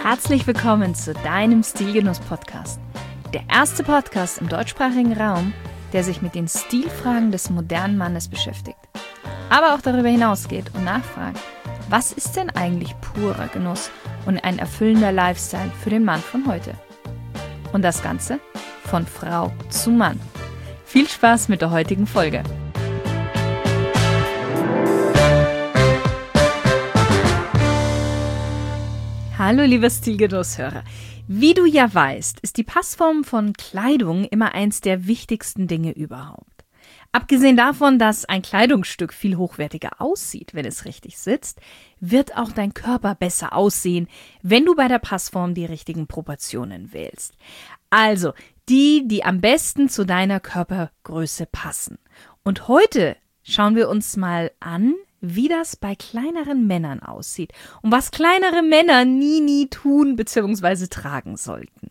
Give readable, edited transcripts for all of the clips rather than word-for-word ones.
Herzlich willkommen zu deinem Stilgenuss-Podcast. Der erste Podcast im deutschsprachigen Raum, der sich mit den Stilfragen des modernen Mannes beschäftigt. Aber auch darüber hinausgeht und nachfragt, was ist denn eigentlich purer Genuss und ein erfüllender Lifestyle für den Mann von heute? Und das Ganze von Frau zu Mann. Viel Spaß mit der heutigen Folge. Hallo lieber Stilgenusshörer. Wie du ja weißt, ist die Passform von Kleidung immer eins der wichtigsten Dinge überhaupt. Abgesehen davon, dass ein Kleidungsstück viel hochwertiger aussieht, wenn es richtig sitzt, wird auch dein Körper besser aussehen, wenn du bei der Passform die richtigen Proportionen wählst. Also die am besten zu deiner Körpergröße passen. Und heute schauen wir uns mal an, wie das bei kleineren Männern aussieht und was kleinere Männer nie tun bzw. tragen sollten.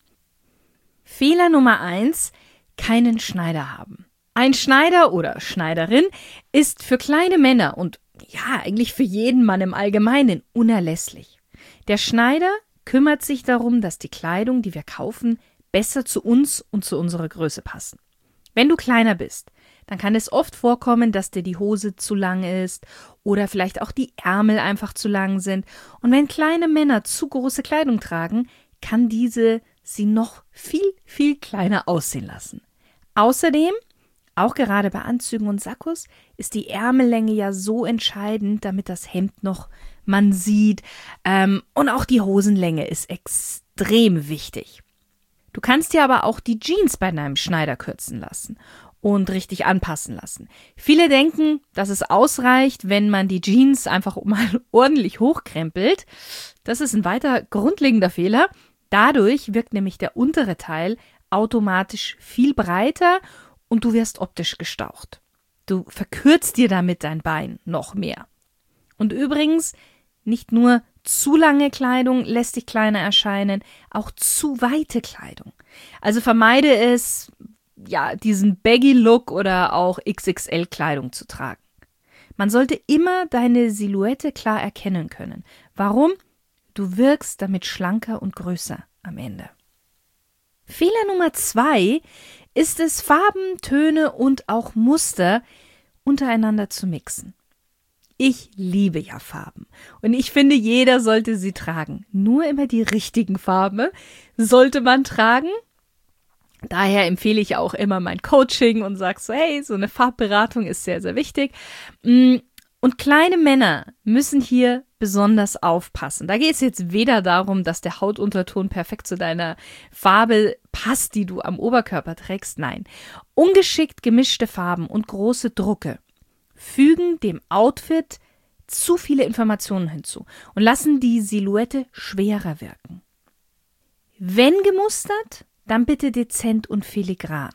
Fehler Nummer 1: keinen Schneider haben. Ein Schneider oder Schneiderin ist für kleine Männer und ja, eigentlich für jeden Mann im Allgemeinen unerlässlich. Der Schneider kümmert sich darum, dass die Kleidung, die wir kaufen, besser zu uns und zu unserer Größe passen. Wenn du kleiner bist, dann kann es oft vorkommen, dass dir die Hose zu lang ist oder vielleicht auch die Ärmel einfach zu lang sind. Und wenn kleine Männer zu große Kleidung tragen, kann sie noch viel kleiner aussehen lassen. Außerdem, auch gerade bei Anzügen und Sakkos, ist die Ärmellänge ja so entscheidend, damit das Hemd noch man sieht. Und auch die Hosenlänge ist extrem wichtig. Du kannst dir aber auch die Jeans bei deinem Schneider kürzen lassen und richtig anpassen lassen. Viele denken, dass es ausreicht, wenn man die Jeans einfach mal ordentlich hochkrempelt. Das ist ein weiter grundlegender Fehler. Dadurch wirkt nämlich der untere Teil automatisch viel breiter und du wirst optisch gestaucht. Du verkürzt dir damit dein Bein noch mehr. Und übrigens, nicht nur zu lange Kleidung lässt dich kleiner erscheinen, auch zu weite Kleidung. Also vermeide es, diesen Baggy-Look oder auch XXL-Kleidung zu tragen. Man sollte immer deine Silhouette klar erkennen können. Warum? Du wirkst damit schlanker und größer am Ende. Fehler Nummer 2 ist es, Farben, Töne und auch Muster untereinander zu mixen. Ich liebe ja Farben und ich finde, jeder sollte sie tragen. Nur immer die richtigen Farben sollte man tragen. Daher empfehle ich auch immer mein Coaching und sage so, hey, so eine Farbberatung ist sehr, sehr wichtig. Und kleine Männer müssen hier besonders aufpassen. Da geht es jetzt weder darum, dass der Hautunterton perfekt zu deiner Farbe passt, die du am Oberkörper trägst. Nein, ungeschickt gemischte Farben und große Drucke fügen dem Outfit zu viele Informationen hinzu und lassen die Silhouette schwerer wirken. Wenn gemustert, dann bitte dezent und filigran.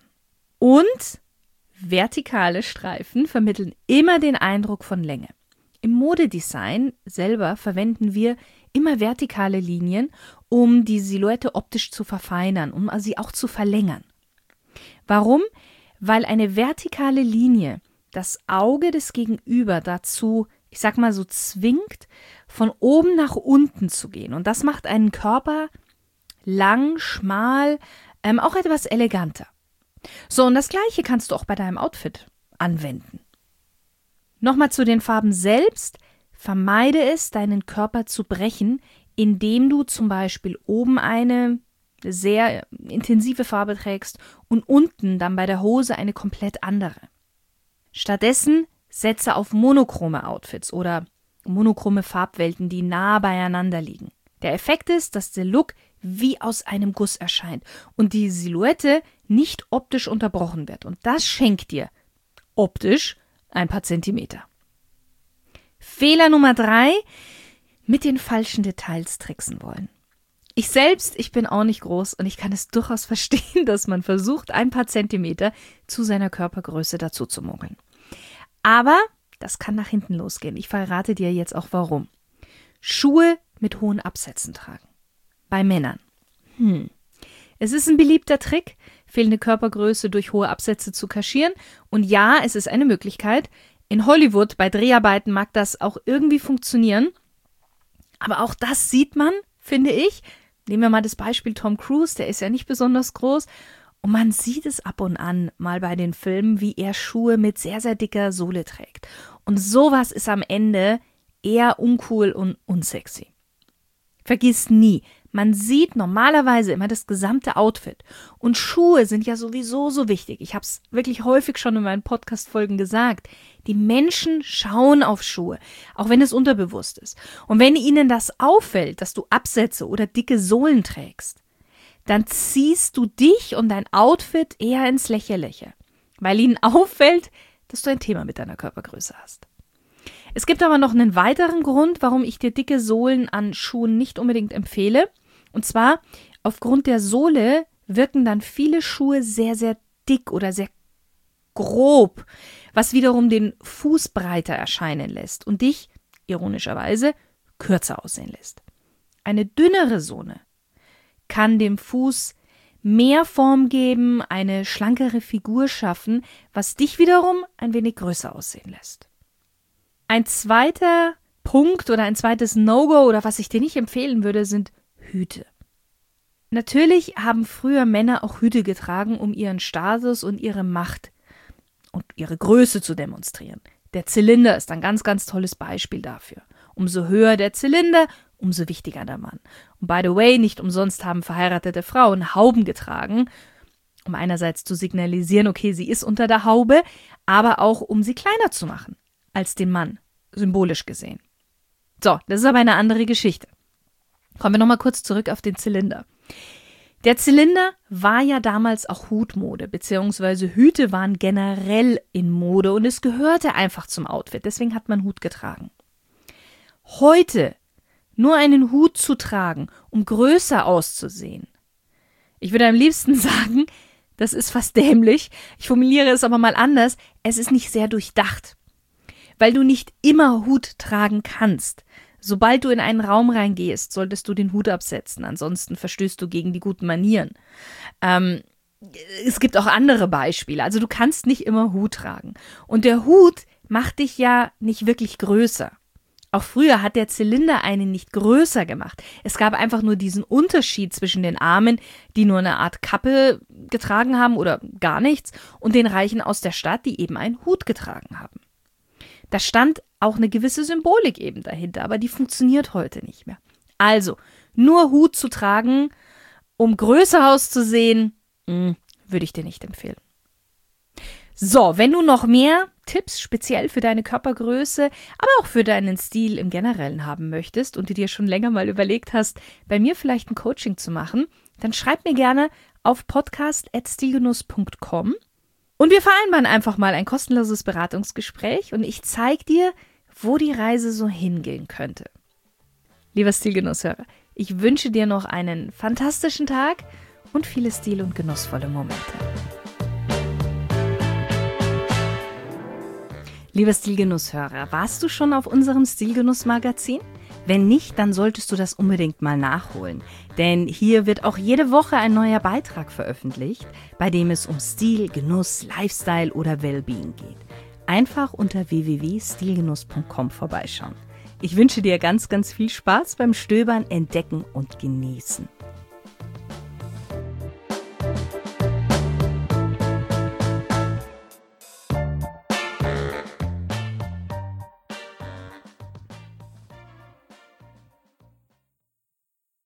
Und vertikale Streifen vermitteln immer den Eindruck von Länge. Im Modedesign selber verwenden wir immer vertikale Linien, um die Silhouette optisch zu verfeinern, um sie auch zu verlängern. Warum? Weil eine vertikale Linie das Auge des Gegenüber dazu, zwingt, von oben nach unten zu gehen. Und das macht einen Körper lang, schmal, auch etwas eleganter. So, und das Gleiche kannst du auch bei deinem Outfit anwenden. Nochmal zu den Farben selbst. Vermeide es, deinen Körper zu brechen, indem du zum Beispiel oben eine sehr intensive Farbe trägst und unten dann bei der Hose eine komplett andere. Stattdessen setze auf monochrome Outfits oder monochrome Farbwelten, die nah beieinander liegen. Der Effekt ist, dass der Look wie aus einem Guss erscheint und die Silhouette nicht optisch unterbrochen wird. Und das schenkt dir optisch ein paar Zentimeter. Fehler Nummer 3: mit den falschen Details tricksen wollen. Ich bin auch nicht groß und ich kann es durchaus verstehen, dass man versucht, ein paar Zentimeter zu seiner Körpergröße dazu zu mogeln. Aber das kann nach hinten losgehen. Ich verrate dir jetzt auch warum. Schuhe mit hohen Absätzen tragen. Bei Männern. Es ist ein beliebter Trick, fehlende Körpergröße durch hohe Absätze zu kaschieren. Und ja, es ist eine Möglichkeit. In Hollywood bei Dreharbeiten mag das auch irgendwie funktionieren. Aber auch das sieht man finde ich. Nehmen wir mal das Beispiel Tom Cruise, der ist ja nicht besonders groß. Und man sieht es ab und an mal bei den Filmen, wie er Schuhe mit sehr, sehr dicker Sohle trägt. Und sowas ist am Ende eher uncool und unsexy. Vergiss nie, man sieht normalerweise immer das gesamte Outfit. Und Schuhe sind ja sowieso so wichtig. Ich habe es wirklich häufig schon in meinen Podcast-Folgen gesagt. Die Menschen schauen auf Schuhe, auch wenn es unterbewusst ist. Und wenn ihnen das auffällt, dass du Absätze oder dicke Sohlen trägst, dann ziehst du dich und dein Outfit eher ins Lächerliche, weil ihnen auffällt, dass du ein Thema mit deiner Körpergröße hast. Es gibt aber noch einen weiteren Grund, warum ich dir dicke Sohlen an Schuhen nicht unbedingt empfehle. Und zwar, aufgrund der Sohle wirken dann viele Schuhe sehr, sehr dick oder sehr grob, was wiederum den Fuß breiter erscheinen lässt und dich, ironischerweise, kürzer aussehen lässt. Eine dünnere Sohle kann dem Fuß mehr Form geben, eine schlankere Figur schaffen, was dich wiederum ein wenig größer aussehen lässt. Ein zweiter Punkt oder ein zweites No-Go oder was ich dir nicht empfehlen würde, sind Hüte. Natürlich haben früher Männer auch Hüte getragen, um ihren Status und ihre Macht und ihre Größe zu demonstrieren. Der Zylinder ist ein ganz, ganz tolles Beispiel dafür. Umso höher der Zylinder, umso wichtiger der Mann. Und by the way, nicht umsonst haben verheiratete Frauen Hauben getragen, um einerseits zu signalisieren, okay, sie ist unter der Haube, aber auch um sie kleiner zu machen als den Mann, symbolisch gesehen. So, das ist aber eine andere Geschichte. Kommen wir nochmal kurz zurück auf den Zylinder. Der Zylinder war ja damals auch Hutmode, beziehungsweise Hüte waren generell in Mode und es gehörte einfach zum Outfit, deswegen hat man Hut getragen. Heute nur einen Hut zu tragen, um größer auszusehen. Ich würde am liebsten sagen, das ist fast dämlich, ich formuliere es aber mal anders, es ist nicht sehr durchdacht. Weil du nicht immer Hut tragen kannst. Sobald du in einen Raum reingehst, solltest du den Hut absetzen, ansonsten verstößt du gegen die guten Manieren. Es gibt auch andere Beispiele, also du kannst nicht immer Hut tragen. Und der Hut macht dich ja nicht wirklich größer. Auch früher hat der Zylinder einen nicht größer gemacht. Es gab einfach nur diesen Unterschied zwischen den Armen, die nur eine Art Kappe getragen haben oder gar nichts, und den Reichen aus der Stadt, die eben einen Hut getragen haben. Da stand auch eine gewisse Symbolik eben dahinter, aber die funktioniert heute nicht mehr. Also, nur Hut zu tragen, um größer auszusehen, würde ich dir nicht empfehlen. So, wenn du noch mehr Tipps speziell für deine Körpergröße, aber auch für deinen Stil im Generellen haben möchtest und du dir schon länger mal überlegt hast, bei mir vielleicht ein Coaching zu machen, dann schreib mir gerne auf podcast@stilgenuss.com. Und wir vereinbaren einfach mal ein kostenloses Beratungsgespräch und ich zeige dir, wo die Reise so hingehen könnte. Lieber Stilgenusshörer, ich wünsche dir noch einen fantastischen Tag und viele stil- und genussvolle Momente. Lieber Stilgenusshörer, warst du schon auf unserem Stilgenuss-Magazin? Wenn nicht, dann solltest du das unbedingt mal nachholen. Denn hier wird auch jede Woche ein neuer Beitrag veröffentlicht, bei dem es um Stil, Genuss, Lifestyle oder Wellbeing geht. Einfach unter www.stilgenuss.com vorbeischauen. Ich wünsche dir ganz, ganz viel Spaß beim Stöbern, Entdecken und Genießen.